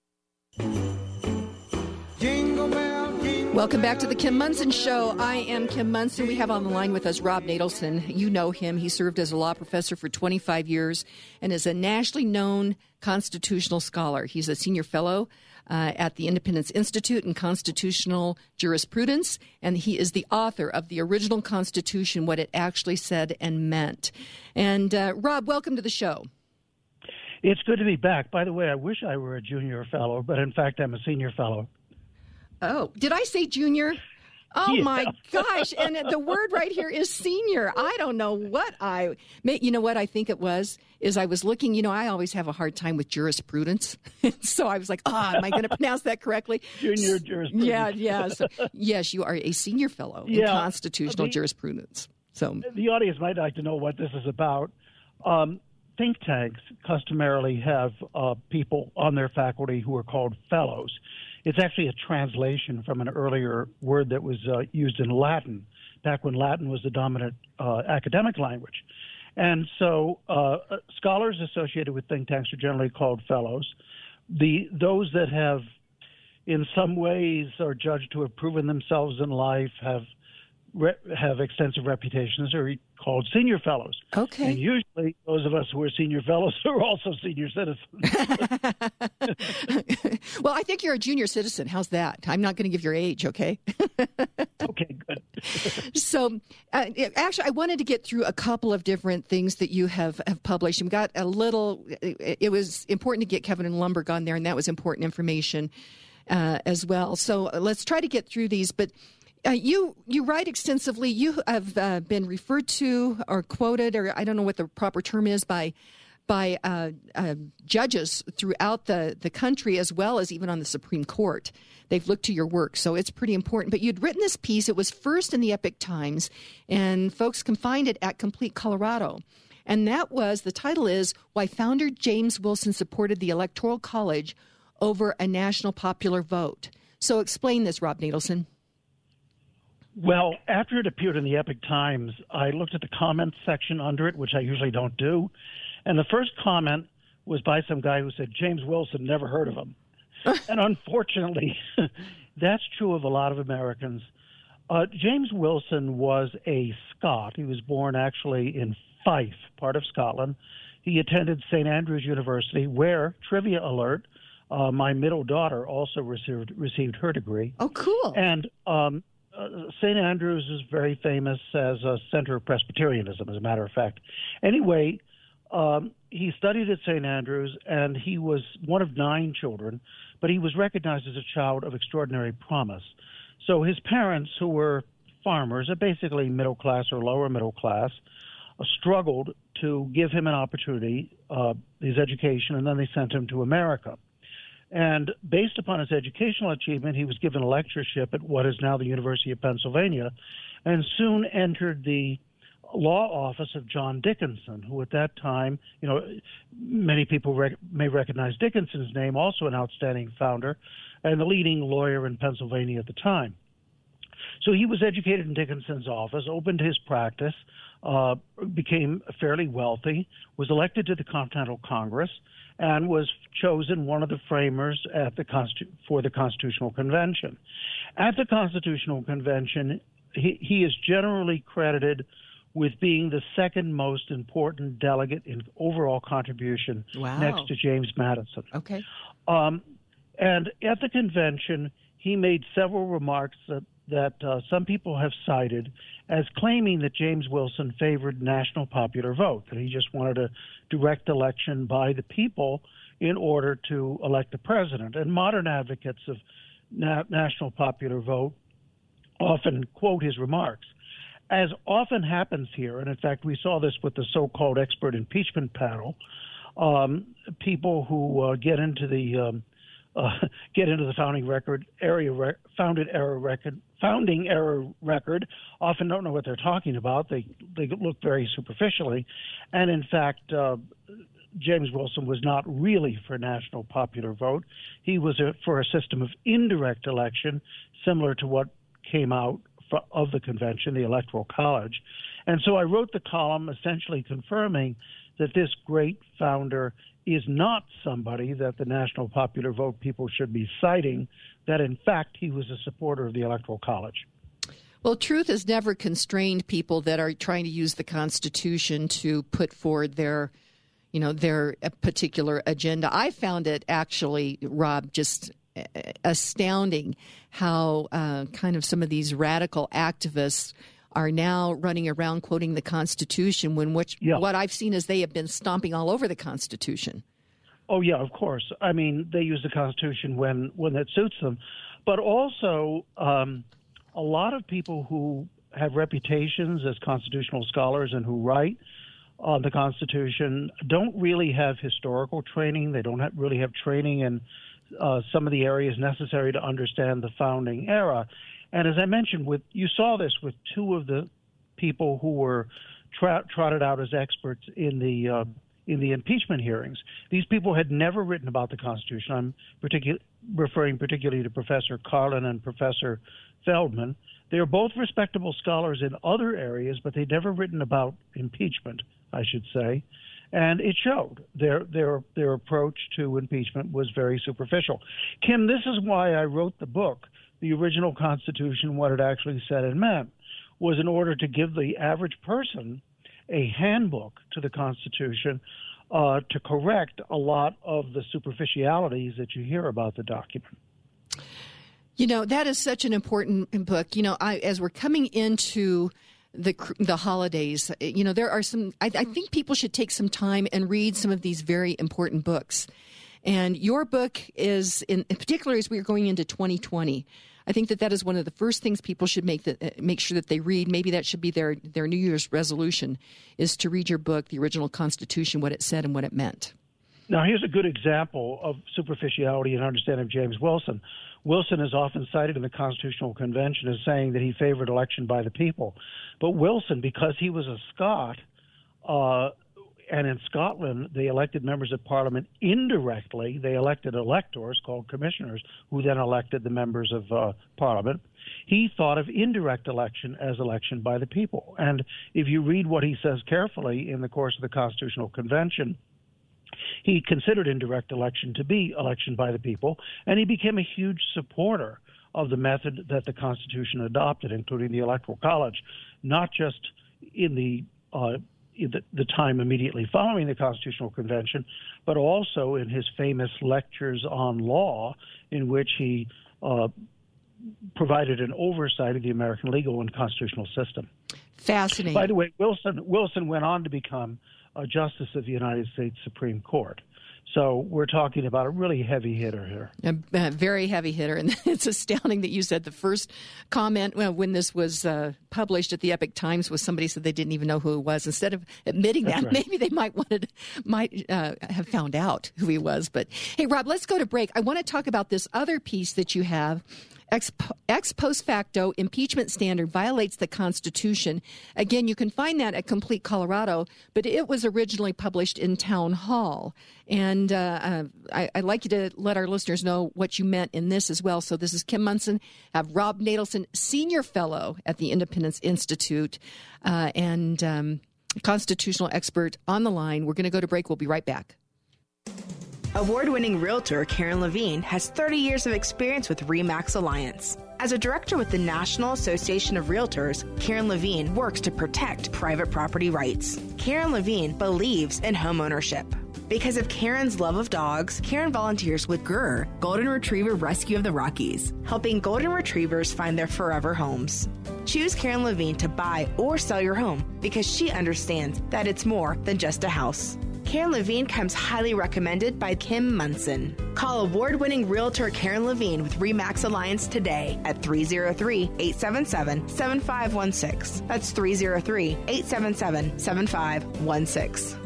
Speaker 3: Welcome back to the Kim Munson Show. I am Kim Munson. We have on the line with us Rob Natelson. You know him. He served as a law professor for 25 years and is a nationally known constitutional scholar. He's a senior fellow at the Independence Institute in Constitutional Jurisprudence, and he is the author of the original Constitution, What It Actually Said and Meant. And Rob, welcome to the show.
Speaker 12: It's good to be back. By the way, I wish I were a junior fellow, but in fact, I'm a senior fellow.
Speaker 3: Oh, did I say junior? Oh,
Speaker 12: yeah.
Speaker 3: My gosh. And the word right here is senior. I don't know what you know what I think it was, is I was looking, I always have a hard time with jurisprudence. So I was like, am I going to pronounce that correctly?
Speaker 12: Junior jurisprudence.
Speaker 3: Yeah. So, yes, you are a senior fellow in constitutional jurisprudence. So
Speaker 12: the audience might like to know what this is about. Think tanks customarily have people on their faculty who are called fellows. It's actually a translation from an earlier word that was used in Latin, back when Latin was the dominant academic language. And so scholars associated with think tanks are generally called fellows. Those that have, in some ways, are judged to have proven themselves in life, have extensive reputations, are called senior fellows.
Speaker 3: Okay.
Speaker 12: And usually those of us who are senior fellows are also senior citizens.
Speaker 3: Well, I think you're a junior citizen. How's that? I'm not going to give your age, okay?
Speaker 12: Okay, good.
Speaker 3: So, actually, I wanted to get through a couple of different things that you have published. We got it was important to get Kevin and Lumberg on there, and that was important information as well. So let's try to get through these, but you write extensively. You have been referred to or quoted, or I don't know what the proper term is, by judges throughout the country, as well as even on the Supreme Court. They've looked to your work, so it's pretty important. But you'd written this piece. It was first in the Epic Times, and folks can find it at Complete Colorado. And the title is Why Founder James Wilson Supported the Electoral College Over a National Popular Vote. So explain this, Rob Natelson.
Speaker 12: Well, after it appeared in the Epic Times, I looked at the comments section under it, which I usually don't do. And the first comment was by some guy who said, James Wilson, never heard of him. And unfortunately, that's true of a lot of Americans. James Wilson was a Scot. He was born actually in Fife, part of Scotland. He attended St. Andrews University, where, trivia alert, my middle daughter also received her degree.
Speaker 3: Oh, cool.
Speaker 12: And St. Andrews is very famous as a center of Presbyterianism, as a matter of fact. Anyway, he studied at St. Andrews, and he was one of 9 children, but he was recognized as a child of extraordinary promise. So his parents, who were farmers, basically middle class or lower middle class, struggled to give him an opportunity, his education, and then they sent him to America. And based upon his educational achievement, he was given a lectureship at what is now the University of Pennsylvania, and soon entered the law office of John Dickinson, who at that time, many people may recognize Dickinson's name, also an outstanding founder and the leading lawyer in Pennsylvania at the time. So he was educated in Dickinson's office, opened his practice, became fairly wealthy, was elected to the Continental Congress, and was chosen one of the framers for the Constitutional Convention. At the Constitutional Convention, he is generally credited with being the second most important delegate in overall contribution, next to James Madison.
Speaker 2: Okay.
Speaker 12: And at the convention, he made several remarks that some people have cited as claiming that James Wilson favored national popular vote, that he just wanted a direct election by the people in order to elect the president. And modern advocates of national popular vote often quote his remarks. As often happens here, and in fact we saw this with the so-called expert impeachment panel, people who get into the founding era record often don't know what they're talking about. They look very superficially, and in fact, James Wilson was not really for national popular vote. He was for a system of indirect election, similar to what came out of the convention, the Electoral College. And so I wrote the column essentially confirming that this great founder is not somebody that the national popular vote people should be citing, that in fact he was a supporter of the Electoral College.
Speaker 2: Well, truth has never constrained people that are trying to use the Constitution to put forward their particular agenda. I found it actually, Rob, just astounding how kind of some of these radical activists are now running around quoting the Constitution when what I've seen is they have been stomping all over the Constitution.
Speaker 12: Oh, yeah, of course. I mean, they use the Constitution when that suits them. But also, a lot of people who have reputations as constitutional scholars and who write on the Constitution don't really have historical training. They don't really have training in some of the areas necessary to understand the founding era. And as I mentioned, you saw this with two of the people who were trotted out as experts in the impeachment hearings. These people had never written about the Constitution. I'm referring particularly to Professor Carlin and Professor Feldman. They are both respectable scholars in other areas, but they'd never written about impeachment, I should say. And it showed. Their approach to impeachment was very superficial. Kim, this is why I wrote the book, The Original Constitution, What It Actually Said and Meant, was in order to give the average person a handbook to the Constitution to correct a lot of the superficialities that you hear about the document.
Speaker 2: You know, that is such an important book. You know, as we're coming into the holidays, you know, there are some, I think people should take some time and read some of these very important books. And your book is, in particular, as we're going into 2020, I think that is one of the first things people should make sure that they read. Maybe that should be their New Year's resolution, is to read your book, The Original Constitution, What It Said and What It Meant.
Speaker 12: Now, here's a good example of superficiality and understanding of James Wilson. Wilson is often cited in the Constitutional Convention as saying that he favored election by the people. But Wilson, because he was a Scot, and in Scotland they elected members of Parliament indirectly, they elected electors called commissioners, who then elected the members of Parliament. He thought of indirect election as election by the people. And if you read what he says carefully in the course of the Constitutional Convention, he considered indirect election to be election by the people, and he became a huge supporter of the method that the Constitution adopted, including the Electoral College, not just in the time immediately following the Constitutional Convention, but also in his famous lectures on law, in which he provided an oversight of the American legal and constitutional system.
Speaker 2: Fascinating.
Speaker 12: By the way, Wilson went on to become a justice of the United States Supreme Court. So we're talking about a really heavy hitter here.
Speaker 2: A very heavy hitter. And it's astounding that you said the first comment when this was published at the Epoch Times was somebody said they didn't even know who he was. Instead of admitting that, maybe they might have found out who he was. But hey, Rob, let's go to break. I want to talk about this other piece that you have Ex post facto impeachment standard violates the Constitution. Again, you can find that at Complete Colorado, but it was originally published in Town Hall. And I'd like you to let our listeners know what you meant in this as well. So this is Kim Monson, have Rob Natelson, Senior Fellow at the Independence Institute, and constitutional expert on the line. We're going to go to break. We'll be right back.
Speaker 7: Award-winning realtor Karen Levine has 30 years of experience with RE/MAX Alliance. As a director with the National Association of Realtors, Karen Levine works to protect private property rights. Karen Levine believes in homeownership. Because of Karen's love of dogs, Karen volunteers with GRR, Golden Retriever Rescue of the Rockies, helping golden retrievers find their forever homes. Choose Karen Levine to buy or sell your home because she understands that it's more than just a house. Karen Levine comes highly recommended by Kim Monson. Call award-winning realtor Karen Levine with RE/MAX Alliance today at 303-877-7516. That's 303-877-7516.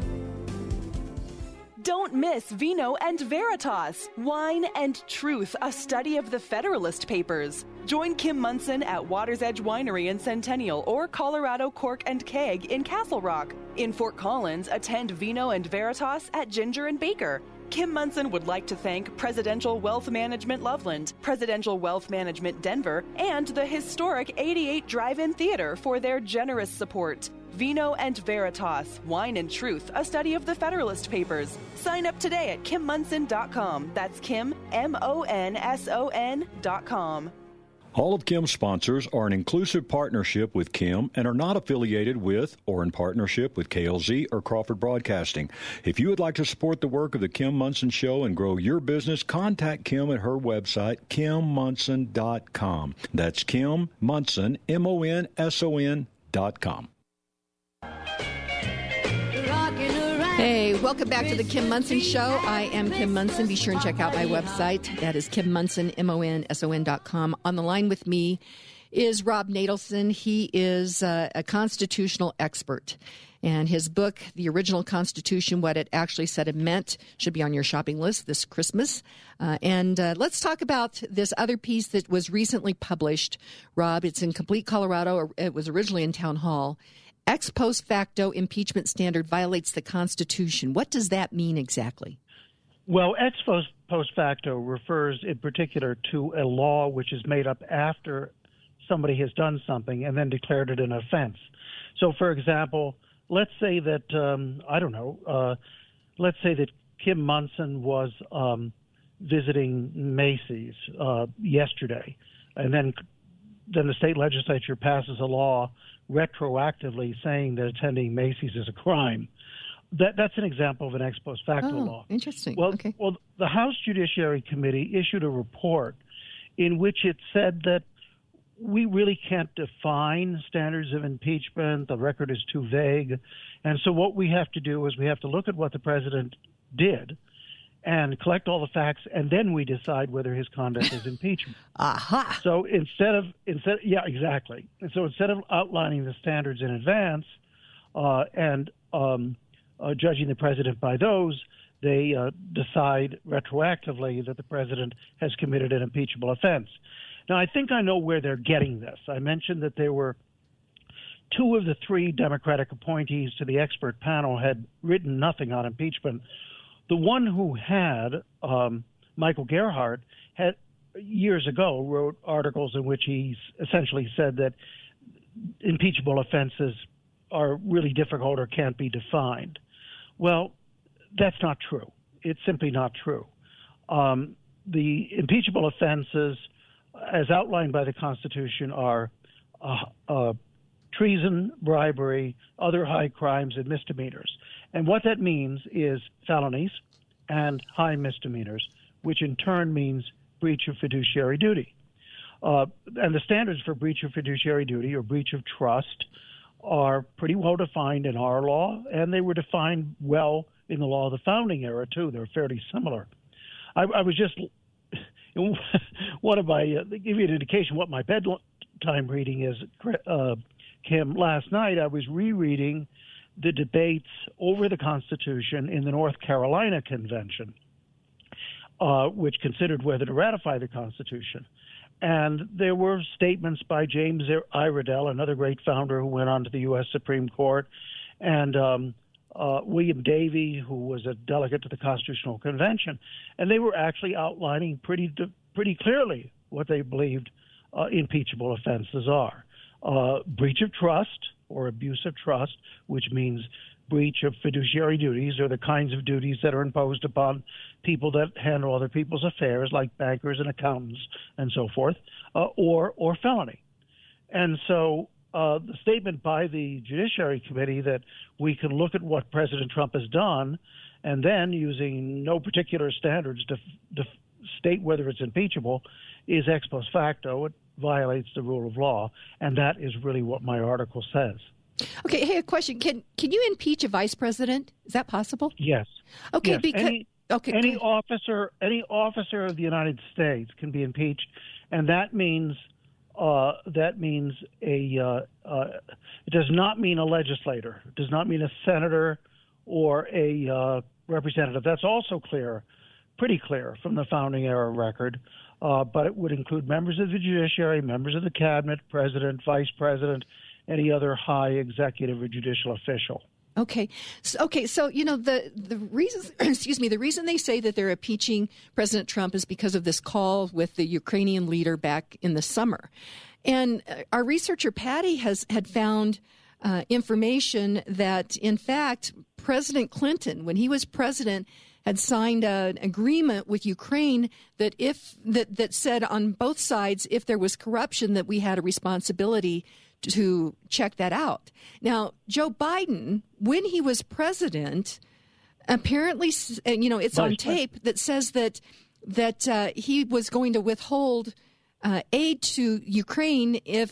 Speaker 13: Don't miss Vino and Veritas, Wine and Truth, a study of the Federalist Papers. Join Kim Monson at Water's Edge Winery in Centennial or Colorado Cork and Keg in Castle Rock. In Fort Collins, attend Vino and Veritas at Ginger and Baker. Kim Monson would like to thank Presidential Wealth Management Loveland, Presidential Wealth Management Denver, and the historic 88 Drive-In Theater for their generous support. Vino and Veritas, Wine and Truth, a study of the Federalist Papers. Sign up today at KimMonson.com. That's Kim, MONSON.com.
Speaker 14: All of Kim's sponsors are an inclusive partnership with Kim and are not affiliated with or in partnership with KLZ or Crawford Broadcasting. If you would like to support the work of the Kim Monson Show and grow your business, contact Kim at her website, KimMonson.com. That's Kim Monson, MONSON.com.
Speaker 2: Hey, welcome back to the Kim Monson Show. I am Kim Monson. Be sure and check out my website. That is Kim Monson, MONSON.com. On the line with me is Rob Natelson. He is a constitutional expert. And his book, The Original Constitution, What It Actually Said and Meant, should be on your shopping list this Christmas. And let's talk about this other piece that was recently published, Rob. It's in Complete Colorado. It was originally in Town Hall. Ex post facto impeachment standard violates the Constitution. What does that mean exactly?
Speaker 12: Well, ex post facto refers in particular to a law which is made up after somebody has done something and then declared it an offense. So, for example, let's say that, let's say that Kim Monson was visiting Macy's yesterday, and then the state legislature passes a law retroactively saying that attending Macy's is a crime. That's an example of an ex post facto law.
Speaker 2: Interesting.
Speaker 12: Well,
Speaker 2: okay.
Speaker 12: Well, the House Judiciary Committee issued a report in which it said that we really can't define standards of impeachment. The record is too vague. And so what we have to do is we have to look at what the president did and collect all the facts, and then we decide whether his conduct is impeachment.
Speaker 2: Aha.
Speaker 12: So yeah, exactly. And so instead of outlining the standards in advance and judging the president by those, they decide retroactively that the president has committed an impeachable offense. Now, I think I know where they're getting this. I mentioned that there were two of the three Democratic appointees to the expert panel had written nothing on impeachment. The one who had, Michael Gerhardt, had years ago wrote articles in which he essentially said that impeachable offenses are really difficult or can't be defined. Well, that's not true. It's simply not true. The impeachable offenses, as outlined by the Constitution, are treason, bribery, other high crimes, and misdemeanors. And what that means is felonies and high misdemeanors, which in turn means breach of fiduciary duty. And the standards for breach of fiduciary duty or breach of trust are pretty well defined in our law, and they were defined well in the law of the founding era, too. They're fairly similar. I was just give you an indication what my bedtime reading is, Kim. Last night I was rereading the debates over the Constitution in the North Carolina Convention, which considered whether to ratify the Constitution. And there were statements by James Iredell, another great founder who went on to the U.S. Supreme Court, and William Davey, who was a delegate to the Constitutional Convention, and they were actually outlining pretty clearly what they believed impeachable offenses are. Breach of trust or abuse of trust, which means breach of fiduciary duties, or the kinds of duties that are imposed upon people that handle other people's affairs, like bankers and accountants and so forth, or felony. And so the statement by the Judiciary Committee that we can look at what President Trump has done and then, using no particular standards, to state whether it's impeachable is ex post facto. It violates the rule of law, and that is really what my article says.
Speaker 2: Okay, hey, a question. Can you impeach a vice president? Is that possible?
Speaker 12: Yes.
Speaker 2: Okay,
Speaker 12: yes.
Speaker 2: because
Speaker 12: any officer of the United States can be impeached, and that means it does not mean a legislator. It does not mean a senator or a representative. That's also pretty clear from the founding era record. But it would include members of the judiciary, members of the cabinet, president, vice president, any other high executive or judicial official.
Speaker 2: Okay. So the reason, the reason they say that they're impeaching President Trump is because of this call with the Ukrainian leader back in the summer. And our researcher Patty had found information that, in fact, President Clinton, when he was president, had signed an agreement with Ukraine that that said on both sides, if there was corruption, that we had a responsibility to check that out. Now, Joe Biden, when he was president, apparently, it's on tape that says that he was going to withhold aid to Ukraine if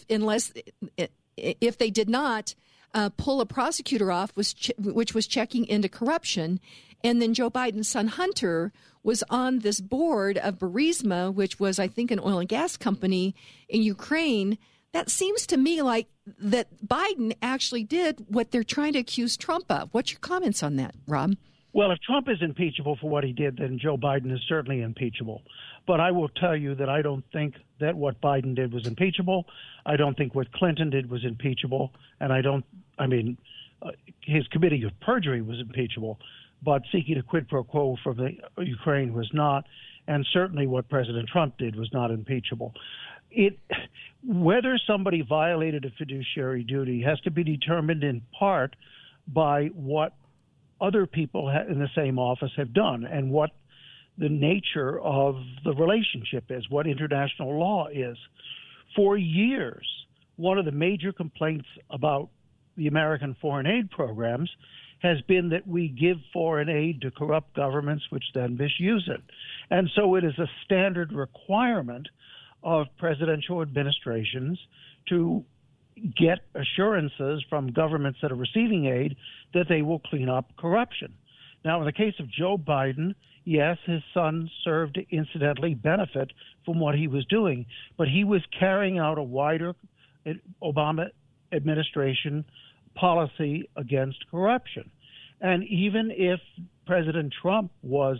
Speaker 2: they did not pull a prosecutor off, which was checking into corruption. And then Joe Biden's son, Hunter, was on this board of Burisma, which was, I think, an oil and gas company in Ukraine. That seems to me like that Biden actually did what they're trying to accuse Trump of. What's your comments on that, Rob?
Speaker 12: Well, if Trump is impeachable for what he did, then Joe Biden is certainly impeachable. But I will tell you that I don't think that what Biden did was impeachable. I don't think what Clinton did was impeachable. And his committing of perjury was impeachable. But seeking a quid pro quo from the Ukraine was not, and certainly what President Trump did was not impeachable. Whether somebody violated a fiduciary duty has to be determined in part by what other people in the same office have done and what the nature of the relationship is, what international law is. For years, one of the major complaints about the American foreign aid programs has been that we give foreign aid to corrupt governments which then misuse it. And so it is a standard requirement of presidential administrations to get assurances from governments that are receiving aid that they will clean up corruption. Now, in the case of Joe Biden, yes, his son served to incidentally benefit from what he was doing, but he was carrying out a wider Obama administration policy against corruption. And even if President Trump was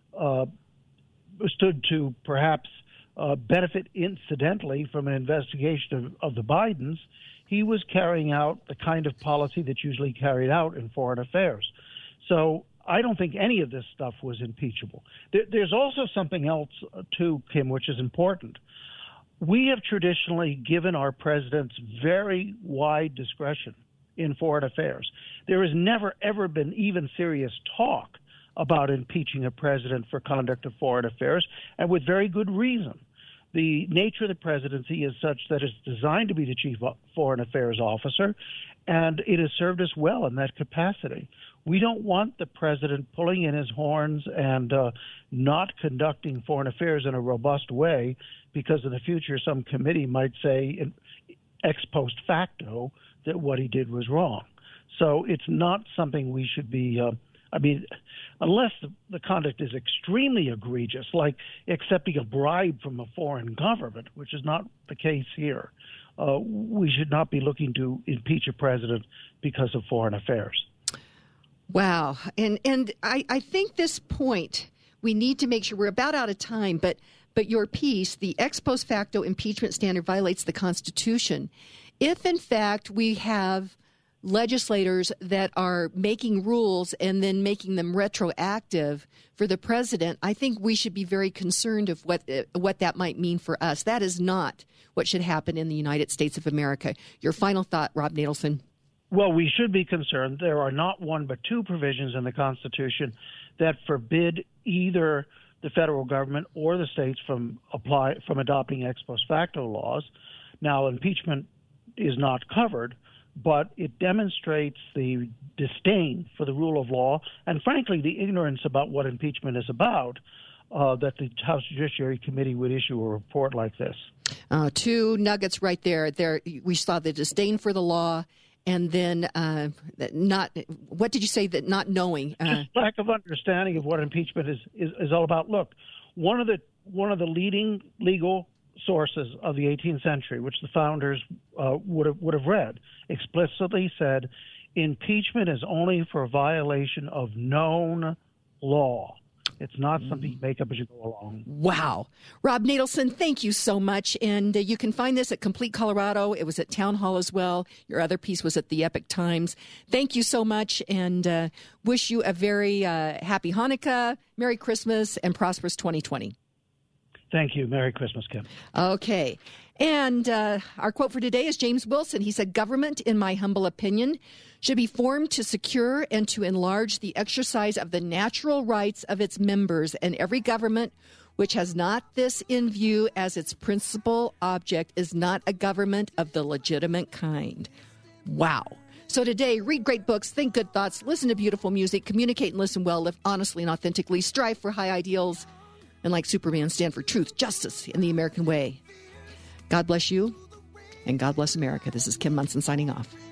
Speaker 12: stood to perhaps benefit incidentally from an investigation of the Bidens, he was carrying out the kind of policy that's usually carried out in foreign affairs. So I don't think any of this stuff was impeachable. There's also something else, too, Kim, which is important. We have traditionally given our presidents very wide discretion in foreign affairs. There has never, ever been even serious talk about impeaching a president for conduct of foreign affairs, and with very good reason. The nature of the presidency is such that it's designed to be the chief foreign affairs officer, and it has served us well in that capacity. We don't want the president pulling in his horns and not conducting foreign affairs in a robust way because in the future some committee might say ex post facto that what he did was wrong. So it's not something we should be unless the conduct is extremely egregious, like accepting a bribe from a foreign government, which is not the case here. We should not be looking to impeach a president because of foreign affairs.
Speaker 2: Wow. And I think this point, we need to make sure we're about out of time, but but your piece, the ex post facto impeachment standard violates the Constitution. If, in fact, we have legislators that are making rules and then making them retroactive for the president, I think we should be very concerned of what that might mean for us. That is not what should happen in the United States of America. Your final thought, Rob Natelson.
Speaker 12: Well, we should be concerned. There are not one but two provisions in the Constitution that forbid either the federal government or the states from adopting ex post facto laws. Now, impeachment is not covered, but it demonstrates the disdain for the rule of law and, frankly, the ignorance about what impeachment is about, that the House Judiciary Committee would issue a report like this.
Speaker 2: Two nuggets right there. We saw the disdain for the law, and then what did you say, that not knowing?
Speaker 12: Just lack of understanding of what impeachment is all about. Look, one of the leading legal sources of the 18th century, which the founders would have read, explicitly said, impeachment is only for violation of known law. It's not something you make up as you go along.
Speaker 2: Wow. Rob Natelson, thank you so much. And you can find this at Complete Colorado. It was at Town Hall as well. Your other piece was at the Epic Times. Thank you so much, and wish you a very happy Hanukkah, Merry Christmas, and prosperous 2020.
Speaker 12: Thank you. Merry Christmas, Kim.
Speaker 2: Okay. And our quote for today is James Wilson. He said, "Government, in my humble opinion, should be formed to secure and to enlarge the exercise of the natural rights of its members, and every government which has not this in view as its principal object is not a government of the legitimate kind." Wow. So today, read great books, think good thoughts, listen to beautiful music, communicate and listen well, live honestly and authentically, strive for high ideals, and like Superman, stand for truth, justice, and the American way. God bless you, and God bless America. This is Kim Monson signing off.